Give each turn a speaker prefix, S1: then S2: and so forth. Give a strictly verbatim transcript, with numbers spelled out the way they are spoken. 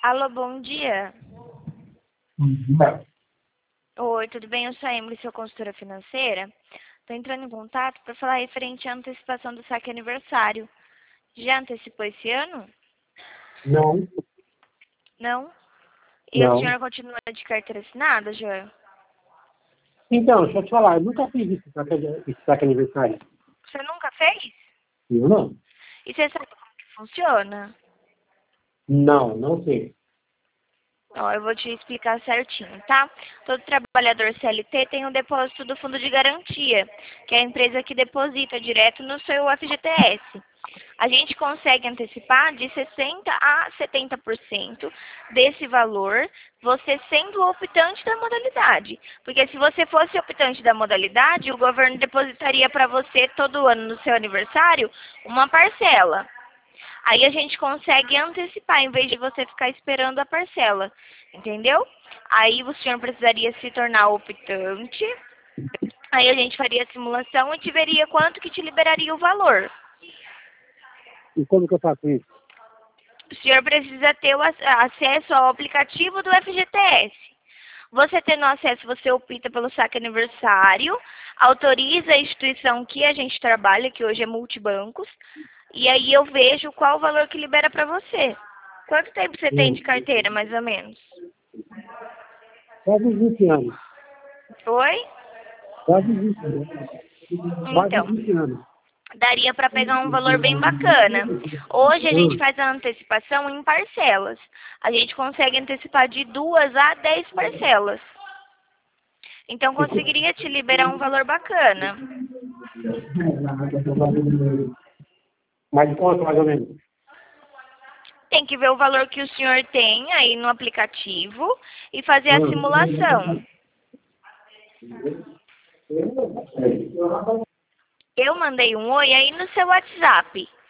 S1: Alô, bom dia.
S2: Uhum.
S1: Oi, tudo bem? Eu sou a Emily, sou consultora financeira. Estou entrando em contato para falar referente à antecipação do saque aniversário. Já antecipou esse ano?
S2: Não,
S1: Não? E a
S2: não.
S1: senhora continua de carteira assinada, Joel?
S2: Então, deixa eu te falar, eu nunca fiz esse saque, esse saque aniversário.
S1: Você nunca fez?
S2: Eu não?
S1: E você sabe como que funciona?
S2: Não, não sei.
S1: Ó, eu vou te explicar certinho, tá? Todo trabalhador C L T tem o depósito do fundo de garantia, que é a empresa que deposita direto no seu F G T S. A gente consegue antecipar de sessenta por cento a setenta por cento desse valor, você sendo optante da modalidade. Porque se você fosse optante da modalidade, o governo depositaria para você todo ano no seu aniversário uma parcela. Aí a gente consegue antecipar, em vez de você ficar esperando a parcela, entendeu? Aí o senhor precisaria se tornar optante, aí a gente faria a simulação e te veria quanto que te liberaria o valor.
S2: E como que eu faço isso?
S1: O senhor precisa ter o ac- acesso ao aplicativo do F G T S. Você tendo acesso, você opta pelo saque aniversário, autoriza a instituição que a gente trabalha, que hoje é multibancos, e aí eu vejo qual o valor que libera para você. Quanto tempo você tem
S2: Hum,
S1: de carteira, mais ou menos?
S2: Quase vinte anos.
S1: Oi?
S2: Quase vinte anos. Quase
S1: Então,
S2: vinte anos.
S1: daria para pegar um valor bem bacana. Hoje a gente
S2: Hum.
S1: faz a antecipação em parcelas. A gente consegue antecipar de duas a dez parcelas. Então conseguiria te liberar um valor bacana.
S2: Mas de quanto, mais ou menos?
S1: Tem que ver o valor que o senhor tem aí no aplicativo e fazer a simulação.
S2: Hum.
S1: Eu mandei um oi aí no seu WhatsApp.